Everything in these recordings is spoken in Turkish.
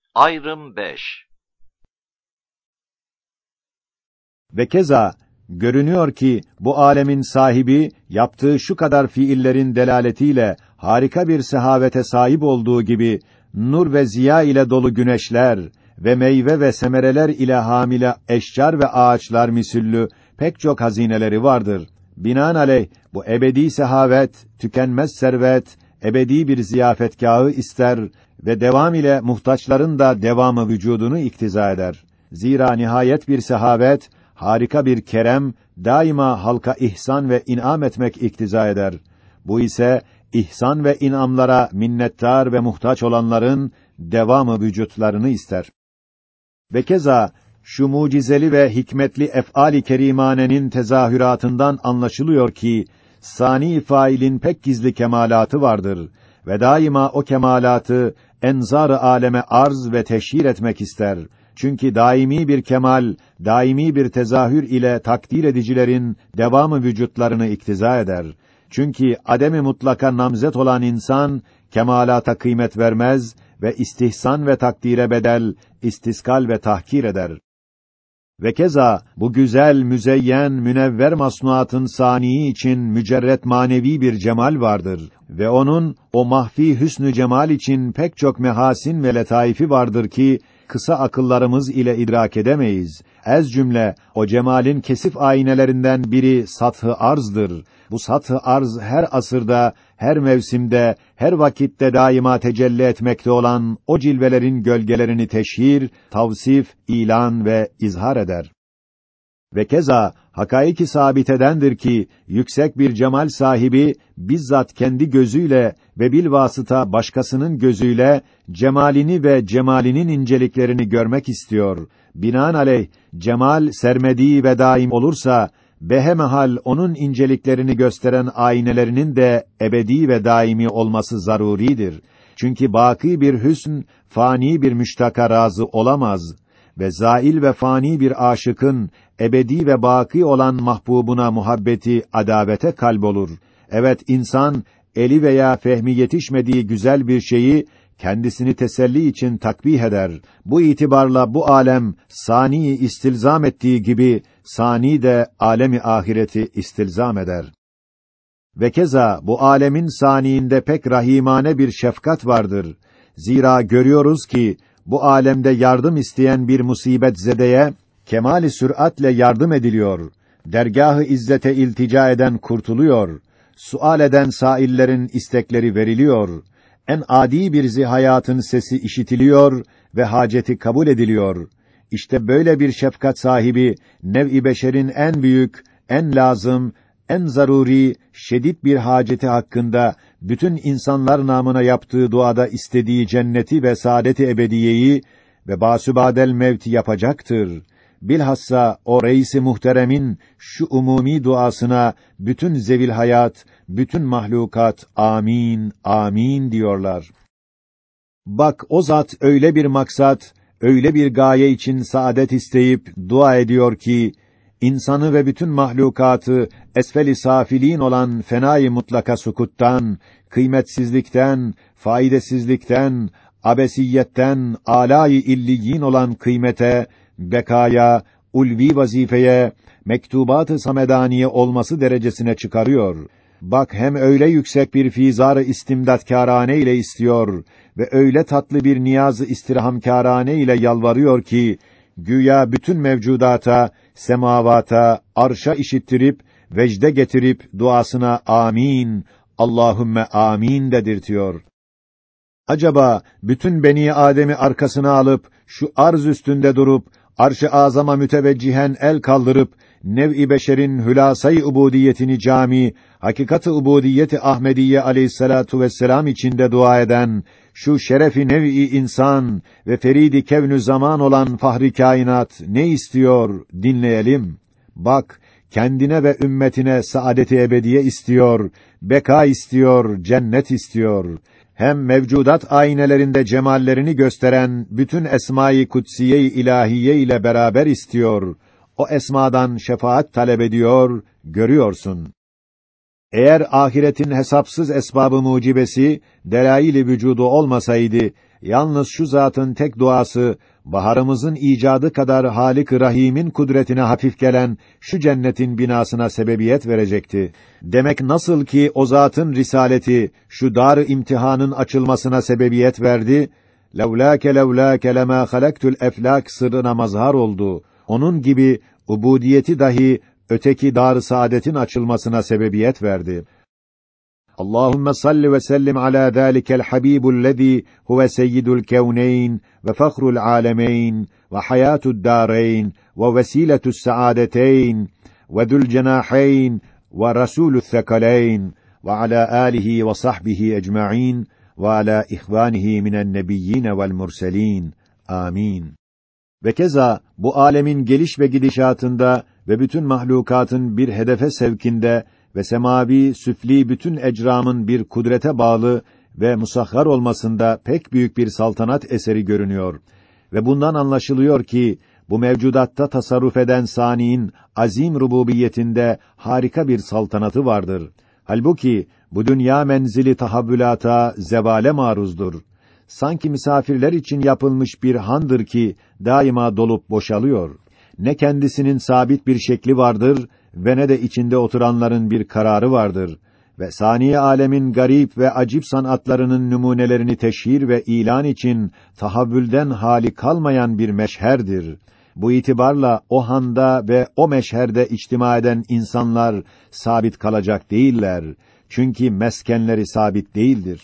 Ayrım 5. Ve keza görünüyor ki bu alemin sahibi yaptığı şu kadar fiillerin delaletiyle harika bir sehavete sahip olduğu gibi nur ve ziya ile dolu güneşler ve meyve ve semereler ile hamile eşcar ve ağaçlar misüllü pek çok hazineleri vardır. Binaenaleyh bu ebedi sehavet, tükenmez servet, ebedi bir ziyafetgâhı ister ve devam ile muhtaçların da devamı vücudunu iktiza eder. Zira nihayet bir sehavet, harika bir kerem, daima halka ihsan ve in'am etmek iktiza eder. Bu ise ihsan ve in'amlara minnettar ve muhtaç olanların devamı vücutlarını ister. Ve keza şu mucizeli ve hikmetli ef'al-i kerimanenin tezahüratından anlaşılıyor ki sani failin pek gizli kemalatı vardır ve daima o kemalatı enzar-ı aleme arz ve teşhir etmek ister. Çünkü daimi bir kemal, daimi bir tezahür ile takdir edicilerin devamı vücutlarını iktiza eder. Çünkü ademi mutlaka namzet olan insan kemalata kıymet vermez ve istihsan ve takdire bedel, istiskal ve tahkir eder. Ve keza bu güzel, müzeyyen, münevver masnuatın saniyi için mücerret manevi bir cemal vardır ve onun o mahfi hüsnü cemal için pek çok mehasin ve letaifi vardır ki kısa akıllarımız ile idrak edemeyiz. Ez cümle o cemalin kesif aynelerinden biri sath-ı arzdır. Bu sath-ı arz her asırda, her mevsimde, her vakitte daima tecelli etmekte olan o cilvelerin gölgelerini teşhir, tavsif, ilan ve izhar eder. Ve keza hakaiki sabitedendir ki yüksek bir cemal sahibi bizzat kendi gözüyle ve bilvasıta başkasının gözüyle cemalini ve cemalinin inceliklerini görmek istiyor. Binaenaleyh cemal sermedi ve daim olursa behemehal onun inceliklerini gösteren aynelerinin de ebedi ve daimi olması zaruridir. Çünkü baki bir hüsn fani bir müştaka razı olamaz ve zail ve fani bir aşıkın ebedi ve baki olan mahbubuna muhabbeti adavete kalbolur. Evet, insan eli veya fehmi yetişmediği güzel bir şeyi kendisini teselli için takbih eder. Bu itibarla bu alem saniyi istilzam ettiği gibi sani de alemi ahireti istilzam eder. Ve keza bu alemin saniinde pek rahimane bir şefkat vardır. Zira görüyoruz ki bu alemde yardım isteyen bir musibet zedeye kemali süratle yardım ediliyor. Dergâh-ı izzete iltica eden kurtuluyor. Sual eden saillerin istekleri veriliyor. En adi bir zihayatın sesi işitiliyor ve haceti kabul ediliyor. İşte böyle bir şefkat sahibi nev-i beşerin en büyük, en lazım, en zaruri, şedid bir haceti hakkında bütün insanlar namına yaptığı duada istediği cenneti ve saadet-i ebediyeyi ve basübadel mevti yapacaktır. Bilhassa o reis-i muhteremin şu umumi duasına bütün zevil hayat, bütün mahlukat amin, amin diyorlar. Bak o zat öyle bir maksat, öyle bir gaye için saadet isteyip dua ediyor ki insanı ve bütün mahlukatı esfel-i safilin olan fenâ-i mutlaka sukuttan, kıymetsizlikten, faydasızlıktan, abesiyetten, âlâ-i illiyin olan kıymete, bekaya, ulvi vazifeye, mektubat-ı samedaniye olması derecesine çıkarıyor. Bak hem öyle yüksek bir fizar-ı istimdatkârane ile istiyor ve öyle tatlı bir niyaz-ı istirhamkârane ile yalvarıyor ki güya bütün mevcudata, semavata, arşa işittirip vecde getirip duasına amin, Allahümme amin dedirtiyor. Acaba bütün beni Adem'i arkasına alıp şu arz üstünde durup arş-ı azama müteveccihen el kaldırıp nev-i beşerin hülâsayı ubudiyetini cami, hakikat-ı ubudiyeti Ahmediye aleyhissalatu vesselam içinde dua eden şu şerefi nev-i insan ve feridi kevnü zaman olan fahri kainat ne istiyor dinleyelim. Bak kendine ve ümmetine saadet-i ebediye istiyor, beka istiyor, cennet istiyor. Hem mevcudat aynelerinde cemallerini gösteren bütün esma-i kutsiye-i ilahiye ile beraber istiyor. O esmadan şefaat talep ediyor, görüyorsun. Eğer ahiretin hesapsız esbabı mucibesi delail-i vücudu olmasaydı, yalnız şu zatın tek duası, baharımızın icadı kadar Hâlik-i Rahîm'in kudretine hafif gelen şu cennetin binasına sebebiyet verecekti. Demek nasıl ki o zatın risaleti, şu dar-ı imtihanın açılmasına sebebiyet verdi, levlâke lemâ halaktul eflâk sırrına mazhar oldu. Onun gibi, ubudiyeti dahi, öteki dar-ı saadetin açılmasına sebebiyet verdi. Allahümme salli ve sellim ala zâlikel habîbullezî huve seyyidul kevneyn ve fakhrul âlemeyn ve hayâtud dâreyn ve vesîletus saadeteyn ve zülcenâheyn ve rasûlü's sekaleyn ve ala âlihi ve sahbihi ecmaîn ve ala ihvânihi minen nebiyyîne vel murselîn. Amin. Ve keza bu âlemin geliş ve gidişatında ve bütün mahlukatın bir hedefe sevkinde ve semavi, süfli bütün ecramın bir kudrete bağlı ve musahhar olmasında pek büyük bir saltanat eseri görünüyor. Ve bundan anlaşılıyor ki, bu mevcudatta tasarruf eden Sani'in azim rububiyetinde harika bir saltanatı vardır. Halbuki, bu dünya menzili tahavvülata, zevale maruzdur. Sanki misafirler için yapılmış bir handır ki, daima dolup boşalıyor. Ne kendisinin sabit bir şekli vardır ve ne de içinde oturanların bir kararı vardır. Ve sani âlemin garip ve acip sanatlarının numunelerini teşhir ve ilan için tahavvülden hali kalmayan bir meşherdir. Bu itibarla o handa ve o meşherde içtima eden insanlar sabit kalacak değiller. Çünkü meskenleri sabit değildir.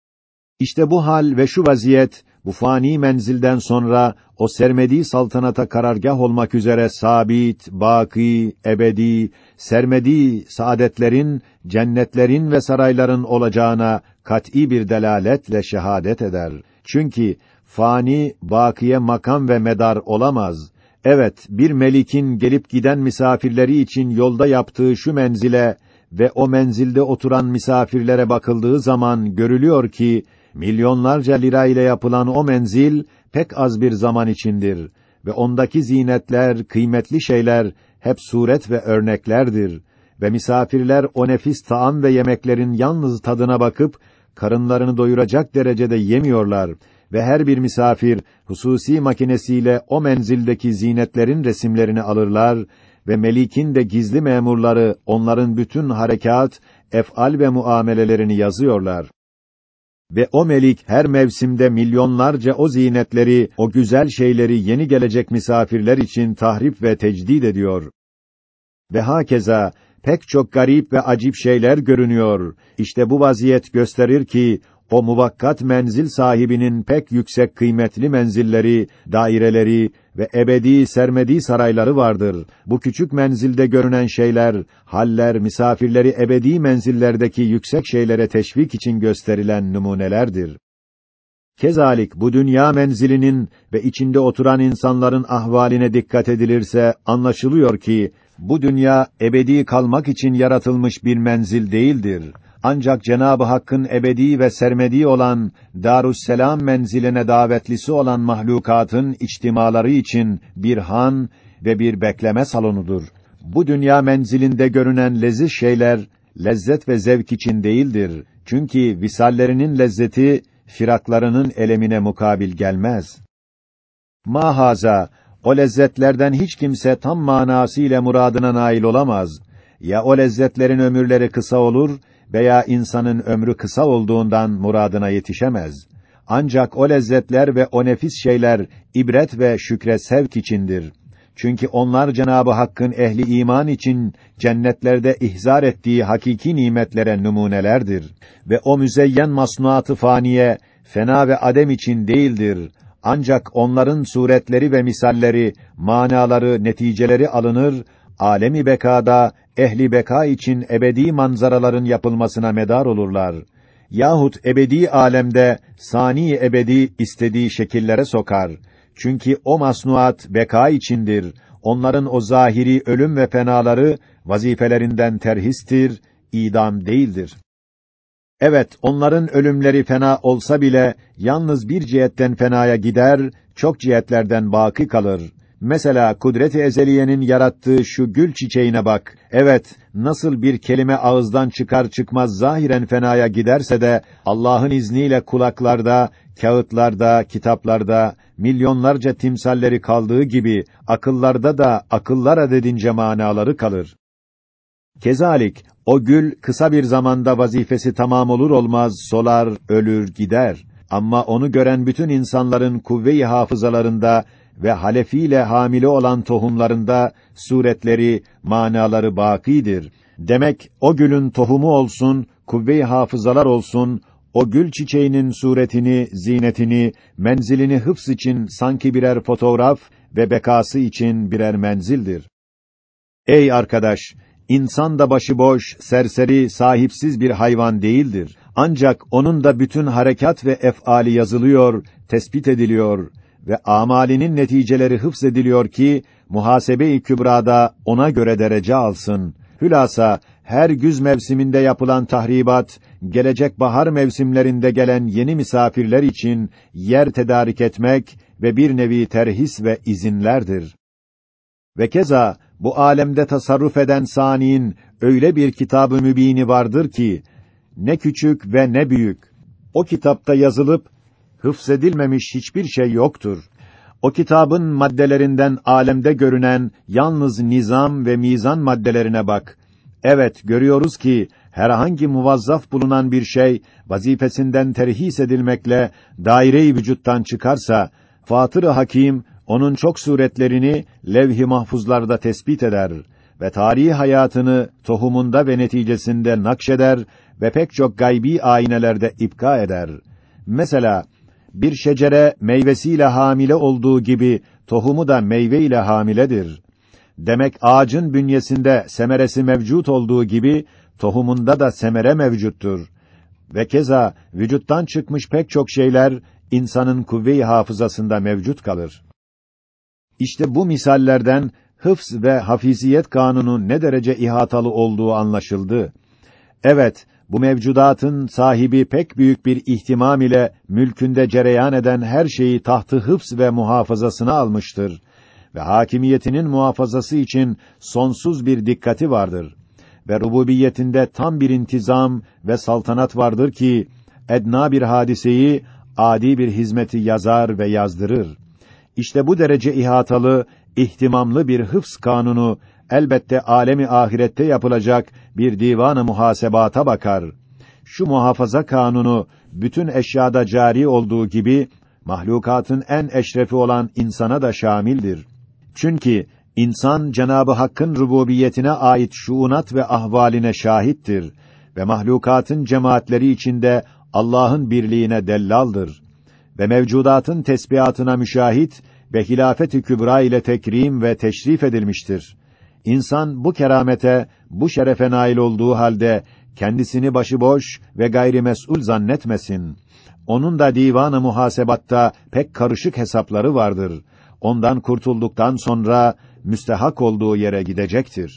İşte bu hal ve şu vaziyet, bu fani menzilden sonra o sermedi saltanata karargah olmak üzere sabit, baki, ebedi, sermedi saadetlerin, cennetlerin ve sarayların olacağına kat'î bir delaletle şehadet eder. Çünkü fani, bakiye makam ve medar olamaz. Evet, bir melikin gelip giden misafirleri için yolda yaptığı şu menzile ve o menzilde oturan misafirlere bakıldığı zaman görülüyor ki, milyonlarca lira ile yapılan o menzil pek az bir zaman içindir ve ondaki zinetler, kıymetli şeyler hep suret ve örneklerdir ve misafirler o nefis taam ve yemeklerin yalnız tadına bakıp karınlarını doyuracak derecede yemiyorlar ve her bir misafir hususi makinesiyle o menzildeki zinetlerin resimlerini alırlar ve melikin de gizli memurları onların bütün harekat, ef'al ve muamelelerini yazıyorlar. Ve o melik her mevsimde milyonlarca o zinetleri, o güzel şeyleri yeni gelecek misafirler için tahrip ve tecdid ediyor. Ve hakeza pek çok garip ve acip şeyler görünüyor. İşte bu vaziyet gösterir ki o muvakkat menzil sahibinin pek yüksek kıymetli menzilleri, daireleri ve ebedi sermedi sarayları vardır. Bu küçük menzilde görünen şeyler, haller, misafirleri ebedi menzillerdeki yüksek şeylere teşvik için gösterilen numunelerdir. Kezalik bu dünya menzilinin ve içinde oturan insanların ahvaline dikkat edilirse anlaşılıyor ki bu dünya ebedi kalmak için yaratılmış bir menzil değildir. Ancak Cenab-ı Hakk'ın ebedi ve sermedi olan Darüsselam menziline davetlisi olan mahlukatın içtimaları için bir han ve bir bekleme salonudur. Bu dünya menzilinde görünen leziz şeyler lezzet ve zevk için değildir. Çünkü visallerinin lezzeti firaklarının elemine mukabil gelmez. Mahaza o lezzetlerden hiç kimse tam manasıyla muradına nail olamaz. Ya o lezzetlerin ömürleri kısa olur veya insanın ömrü kısa olduğundan muradına yetişemez. Ancak o lezzetler ve o nefis şeyler ibret ve şükre sevk içindir. Çünkü onlar Cenab-ı Hakk'ın ehli iman için cennetlerde ihzar ettiği hakiki nimetlere numunelerdir ve o müzeyyen masnuat-ı faniye fena ve adem için değildir. Ancak onların suretleri ve misalleri, manaları, neticeleri alınır, alemi bekada ehli beka için ebedi manzaraların yapılmasına medar olurlar. Yahut ebedi alemde sani ebedi istediği şekillere sokar. Çünkü o masnuat beka içindir. Onların o zahiri ölüm ve fenaları vazifelerinden terhistir, idam değildir. Evet, onların ölümleri fena olsa bile yalnız bir cihetten fenaya gider, çok cihetlerden baki kalır. Mesela kudret-i ezeliyenin yarattığı şu gül çiçeğine bak. Evet, nasıl bir kelime ağızdan çıkar çıkmaz zahiren fenaya giderse de Allah'ın izniyle kulaklarda, kağıtlarda, kitaplarda milyonlarca timsalleri kaldığı gibi akıllarda da akıllar adedince manaları kalır. Kezalik o gül kısa bir zamanda vazifesi tamam olur olmaz solar, ölür, gider. Ama onu gören bütün insanların kuvve-i hafızalarında ve halefiyle hamile olan tohumlarında suretleri, manaları bâkîdir. Demek o gülün tohumu olsun, kuvve-i hafızalar olsun, o gül çiçeğinin suretini, zinetini, menzilini hıfz için sanki birer fotoğraf ve bekası için birer menzildir. Ey arkadaş! İnsan da başıboş, serseri, sahipsiz bir hayvan değildir. Ancak onun da bütün harekat ve ef'ali yazılıyor, tespit ediliyor ve amalinin neticeleri hıfzediliyor ki muhasebe-i kübrada ona göre derece alsın. Hülasa her güz mevsiminde yapılan tahribat, gelecek bahar mevsimlerinde gelen yeni misafirler için yer tedarik etmek ve bir nevi terhis ve izinlerdir. Ve keza bu alemde tasarruf eden saniin öyle bir kitab-ı mübini vardır ki ne küçük ve ne büyük. O kitapta yazılıp hıfzedilmemiş hiçbir şey yoktur. O kitabın maddelerinden alemde görünen yalnız nizam ve mizan maddelerine bak. Evet, görüyoruz ki herhangi muvazzaf bulunan bir şey vazifesinden terhis edilmekle daire-i vücuttan çıkarsa Fatır-ı Hakim onun çok suretlerini levh-i mahfuzlarda tespit eder ve tarihi hayatını tohumunda ve neticesinde nakşeder ve pek çok gaybi aynelerde ipka eder. Mesela bir şecere meyvesiyle hamile olduğu gibi tohumu da meyve ile hamiledir. Demek ağacın bünyesinde semeresi mevcut olduğu gibi tohumunda da semere mevcuttur. Ve keza vücuttan çıkmış pek çok şeyler insanın kuvve-i hafızasında mevcut kalır. İşte bu misallerden hıfz ve hafiziyet kanunu ne derece ihatalı olduğu anlaşıldı. Evet, bu mevcudatın sahibi pek büyük bir ihtimam ile mülkünde cereyan eden her şeyi tahtı hıfz ve muhafazasına almıştır ve hakimiyetinin muhafazası için sonsuz bir dikkati vardır ve rububiyetinde tam bir intizam ve saltanat vardır ki edna bir hadiseyi adi bir hizmeti yazar ve yazdırır. İşte bu derece ihatalı, ihtimamlı bir hıfz kanunu elbette alemi ahirette yapılacak bir divan-ı muhasebata bakar. Şu muhafaza kanunu bütün eşyada cari olduğu gibi mahlukatın en eşrefi olan insana da şamildir. Çünkü insan Cenab-ı Hakk'ın rububiyetine ait şuunat ve ahvaline şahittir ve mahlukatın cemaatleri içinde Allah'ın birliğine dellaldır ve mevcudatın tesbihatına müşahit ve hilafet-i kübra ile tekrim ve teşrif edilmiştir. İnsan bu keramete, bu şerefe nail olduğu halde kendisini başıboş ve gayrimes'ul zannetmesin. Onun da divan-ı muhasebatta pek karışık hesapları vardır. Ondan kurtulduktan sonra müstehak olduğu yere gidecektir.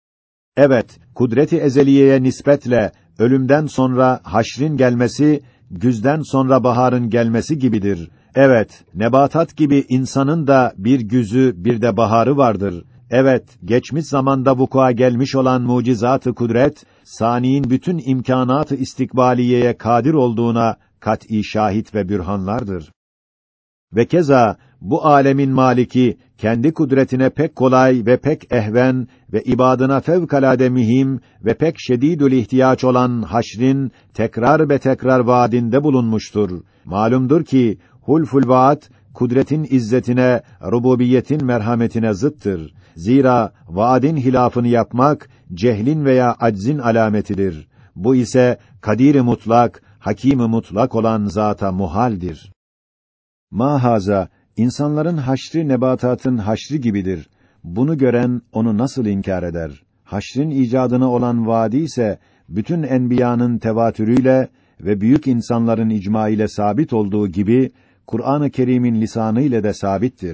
Evet, kudret-i ezeliyeye nispetle ölümden sonra haşrin gelmesi, güzden sonra baharın gelmesi gibidir. Evet, nebatat gibi insanın da bir güzü, bir de baharı vardır. Evet, geçmiş zamanda vukua gelmiş olan mucizat-ı kudret, saniin bütün imkânat-ı istikbaliyeye kadir olduğuna kat'î şahit ve bürhanlardır. Ve keza bu alemin maliki kendi kudretine pek kolay ve pek ehven ve ibadına fevkalade mühim ve pek şedîdül ihtiyaç olan haşrin tekrar ve tekrar vaadinde bulunmuştur. Malumdur ki hulful vaat kudretin izzetine, rububiyetin merhametine zıttır. Zira vaadin hilafını yapmak cehlin veya aczin alametidir. Bu ise kadir-i mutlak, hakim-i mutlak olan zata muhaldir. Mahaza, insanların haşri nebatatın haşri gibidir. Bunu gören onu nasıl inkar eder? Haşrin icadına olan vaadi ise bütün enbiyanın tevatürüyle ve büyük insanların icma ile sabit olduğu gibi Kur'an-ı Kerim'in lisanı ile de sabittir.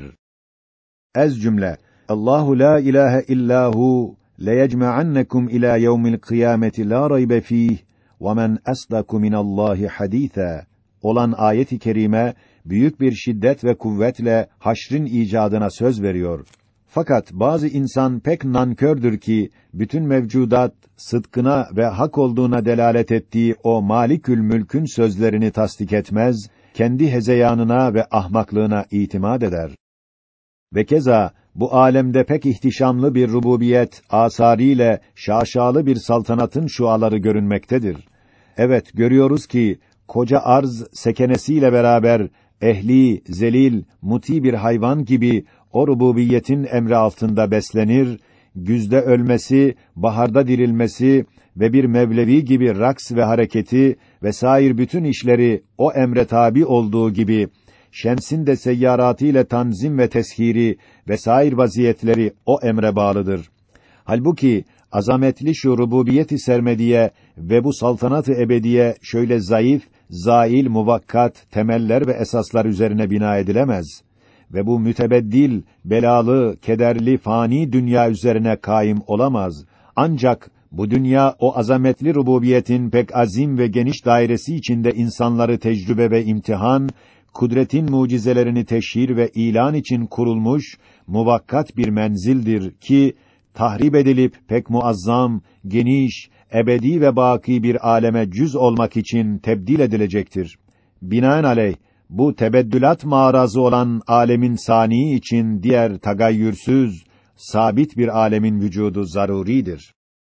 Ez cümle Allahu la ilahe illahu leyecma'annekum ila yevmil kıyameti la raybe fih ve men asdaku minallahi hadîthâ olan ayet-i kerime büyük bir şiddet ve kuvvetle haşrin icadına söz veriyor. Fakat bazı insan pek nankördür ki bütün mevcudat sıdkına ve hak olduğuna delalet ettiği o Malikül Mülk'ün sözlerini tasdik etmez, kendi hezeyanına ve ahmaklığına itimat eder. Ve keza bu alemde pek ihtişamlı bir rububiyet asariyle şaşalı bir saltanatın şuaları görünmektedir. Evet, görüyoruz ki koca arz sekenesiyle beraber ehli, zelil, muti bir hayvan gibi o rububiyetin emri altında beslenir, güzde ölmesi, baharda dirilmesi ve bir mevlevi gibi raks ve hareketi vesair bütün işleri o emre tabi olduğu gibi şemsin de seyyaratıyla tanzim ve teshiri vesair vaziyetleri o emre bağlıdır. Halbuki azametli şu rububiyet-i sermediye ve bu saltanat-ı ebediye şöyle zayıf, zail, muvakkat temeller ve esaslar üzerine bina edilemez ve bu mütebeddil, belalı, kederli, fani dünya üzerine kaim olamaz. Ancak bu dünya o azametli rububiyetin pek azim ve geniş dairesi içinde insanları tecrübe ve imtihan, kudretin mucizelerini teşhir ve ilan için kurulmuş muvakkat bir menzildir ki tahrip edilip pek muazzam, geniş, ebedi ve baki bir aleme cüz olmak için tebdil edilecektir. Binaenaleyh bu tebeddülat mağrazı olan alemin sani için diğer tagayyürsüz, sabit bir alemin vücudu zaruridir.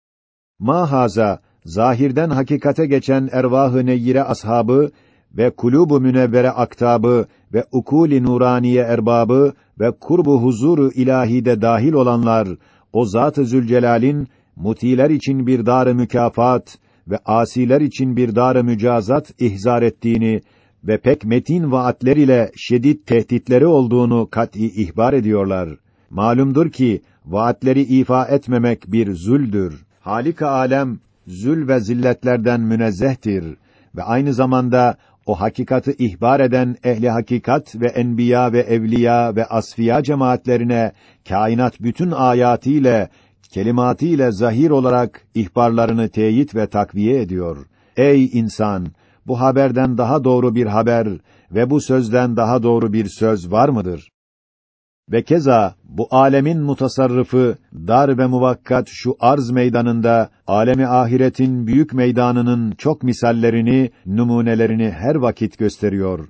Mahaza zahirden hakikate geçen ervah-ı neyyire ashabı ve kulûb-u münevvere aktabı ve ukûl-i nuraniye erbabı ve kurbu huzuru ilahide dahil olanlar o Zat-ı Zülcelal'in mutiler için bir dar-ı mükafat ve asiler için bir dar-ı mücazat ihzar ettiğini ve pek metin vaatler ile şedid tehditleri olduğunu kat'î ihbar ediyorlar. Malumdur ki vaatleri ifa etmemek bir zuldür. Halik-i alem zül ve zilletlerden münezzehtir ve aynı zamanda o hakikatı ihbar eden ehli hakikat ve enbiya ve evliya ve asfiya cemaatlerine kainat bütün ayatiyle, kelimatiyle zahir olarak ihbarlarını teyit ve takviye ediyor. Ey insan! Bu haberden daha doğru bir haber ve bu sözden daha doğru bir söz var mıdır? Ve keza bu alemin mutasarrıfı dar ve muvakkat şu arz meydanında alemi ahiretin büyük meydanının çok misallerini, numunelerini her vakit gösteriyor.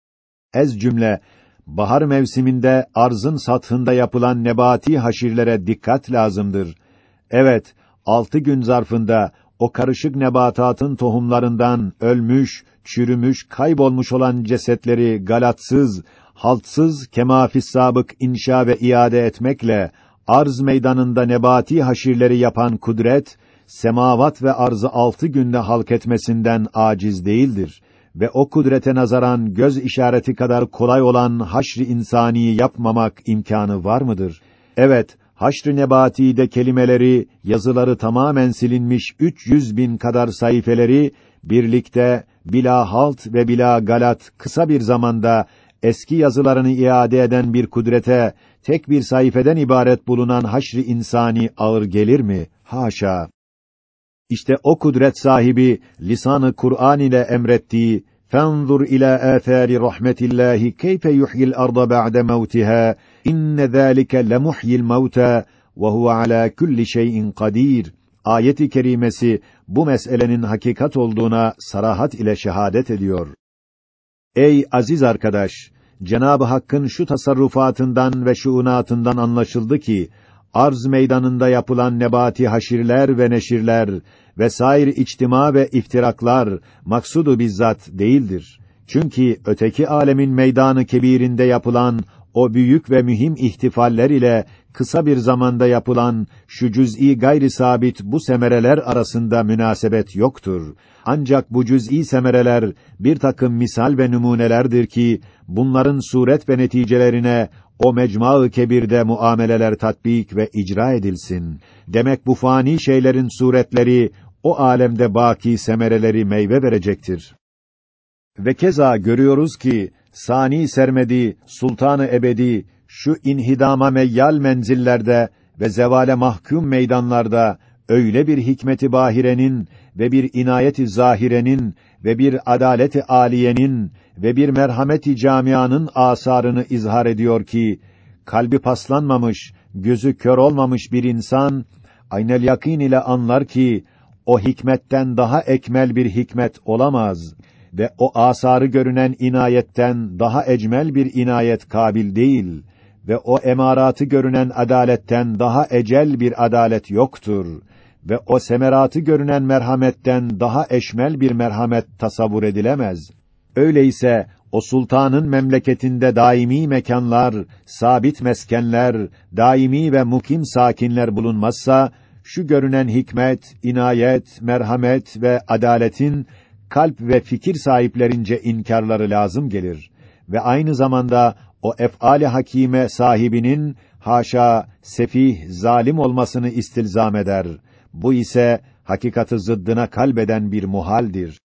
Ez cümle bahar mevsiminde arzın sathında yapılan nebati haşirlere dikkat lazımdır. Evet, 6 gün zarfında o karışık nebatatın tohumlarından ölmüş, çürümüş, kaybolmuş olan cesetleri galatsız, haltsız kemâfis sabık inşa ve iade etmekle arz meydanında nebati haşirleri yapan kudret, semavat ve arzı 6 günde halk etmesinden aciz değildir ve o kudrete nazaran göz işareti kadar kolay olan haşr-ı insani yapmamak imkanı var mıdır? Evet, haşr-ı nebati'de kelimeleri, yazıları tamamen silinmiş 300.000 kadar sayfeleri birlikte bila halt ve bila galat kısa bir zamanda eski yazılarını iade eden bir kudrete tek bir sayfeden ibaret bulunan haşr-ı insani ağır gelir mi? Haşa! İşte o kudret sahibi lisan-ı Kur'an ile emrettiği "Fenzur ila âthâri rahmetillahi keyfe yuhyil arda ba'de mevtiha inne zâlike lemuhyil mevtâ ve huve alâ kulli şeyin kadîr." Ayet-i kerimesi bu meselenin hakikat olduğuna sarahat ile şehadet ediyor. Ey aziz arkadaş, Cenab-ı Hakk'ın şu tasarrufatından ve şuunatından anlaşıldı ki arz meydanında yapılan nebati haşirler ve neşirler vesair içtima ve iftiraklar maksudu bizzat değildir. Çünkü öteki alemin meydanı kebirinde yapılan o büyük ve mühim ihtifaller ile kısa bir zamanda yapılan şu cüz'i gayri sabit bu semereler arasında münasebet yoktur. Ancak bu cüz'i semereler bir takım misal ve numunelerdir ki bunların suret ve neticelerine o mecma-ı kebirde muameleler tatbik ve icra edilsin. Demek bu fani şeylerin suretleri o alemde baki semereleri meyve verecektir. Ve keza görüyoruz ki sani sermedi, sultanı ebedi şu inhidama meyyal menzillerde ve zevale mahkum meydanlarda öyle bir hikmeti bahirenin ve bir inayeti zahirenin ve bir adaleti aliyenin ve bir merhameti camianın asarını izhar ediyor ki, kalbi paslanmamış, gözü kör olmamış bir insan, aynel yakîn ile anlar ki, o hikmetten daha ekmel bir hikmet olamaz ve o asarı görünen inayetten daha ecmel bir inayet kabil değil ve o emaratı görünen adaletten daha ecel bir adalet yoktur ve o semeratı görünen merhametten daha eşmel bir merhamet tasavvur edilemez. Öyleyse o sultanın memleketinde daimi mekanlar, sabit meskenler, daimi ve mukim sakinler bulunmazsa, şu görünen hikmet, inayet, merhamet ve adaletin kalp ve fikir sahiplerince inkarları lazım gelir ve aynı zamanda o ef'al-i hakime sahibinin haşa sefih, zalim olmasını istilzam eder. Bu ise hakikatı zıddına kalbeden bir muhaldir.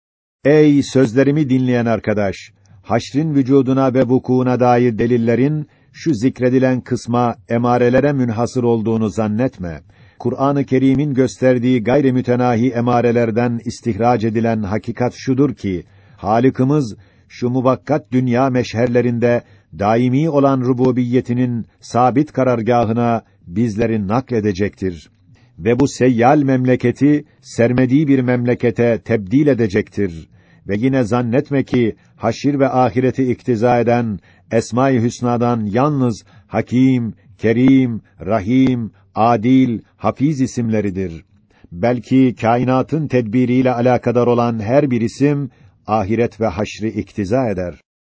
Ey sözlerimi dinleyen arkadaş, haşrin vücuduna ve vukuuna dair delillerin şu zikredilen kısma emarelere münhasır olduğunu zannetme. Kur'an-ı Kerim'in gösterdiği gayri mütenahi emarelerden istihrac edilen hakikat şudur ki, Halık'ımız şu muvakkat dünya meşherlerinde daimi olan rububiyetinin sabit karargâhına bizleri nakledecektir ve bu seyyal memleketi sermediği bir memlekete tebdil edecektir. Ve yine zannetme ki haşir ve ahireti iktiza eden Esma-i Hüsna'dan yalnız Hakim, Kerim, Rahim, Adil, Hafiz isimleridir. Belki kainatın tedbiriyle alakadar olan her bir isim ahiret ve haşri iktiza eder.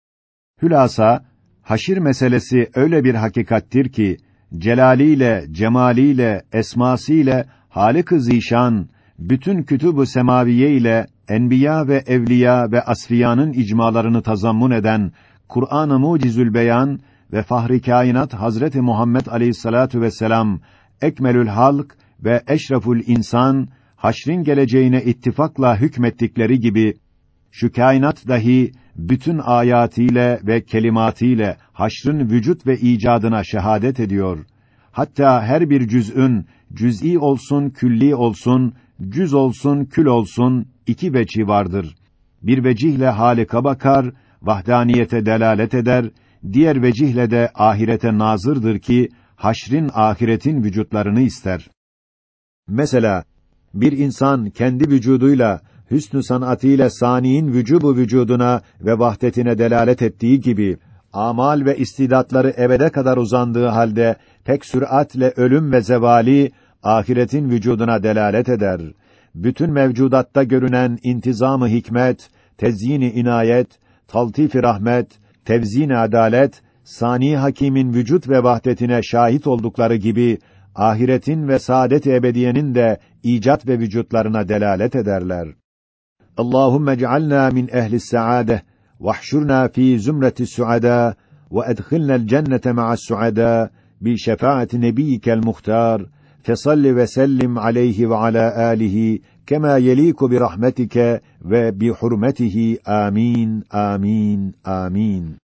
Hülasa haşir meselesi öyle bir hakikattir ki celaliyle, cemaliyle, esmasıyla Hâlık-ı Zîşan bütün kütûb-ü semaviye ile enbiya ve evliya ve asfiyanın icmalarını tazammun eden Kur'an-ı Mucizül Beyan ve Fahri Kainat Hazreti Muhammed Aleyhissalatu vesselam ekmelül halk ve eşreful insan haşrin geleceğine ittifakla hükmettikleri gibi şu kainat dahi bütün ayatiyle ve kelimatiyle haşrın vücut ve icadına şehadet ediyor. Hatta her bir cüz'ün cüz'i olsun, külli olsun, cüz olsun, kül olsun iki vecihi vardır. Bir vecihle Hâlık'a bakar, vahdaniyete delalet eder, diğer vecihle de ahirete nazırdır ki haşrin ahiretin vücutlarını ister. Mesela bir insan kendi vücuduyla hüsnü sanatıyla saniin vücubu vücuduna ve vahdetine delalet ettiği gibi amal ve istidatları ebede kadar uzandığı halde pek süratle ölüm ve zevali ahiretin vücuduna delalet eder. Bütün mevcudatta görünen intizam-ı hikmet, tezyin-i inayet, taltif-i rahmet, tevzin-i adalet, sani hakimin vücut ve vahdetine şahit oldukları gibi ahiretin ve saadet-i ebediyenin de icat ve vücutlarına delalet ederler. Allahümme ec'alna min ehli's saade vahşurna fi zümreti's suada ve edkhilna'l cennete ma'as suada bi şefaati nebiyyikel muhtar fesalli ve sellim aleyhi ve ala alihi kema yeliku bi rahmetike ve bi hurmetihi amin amin amin.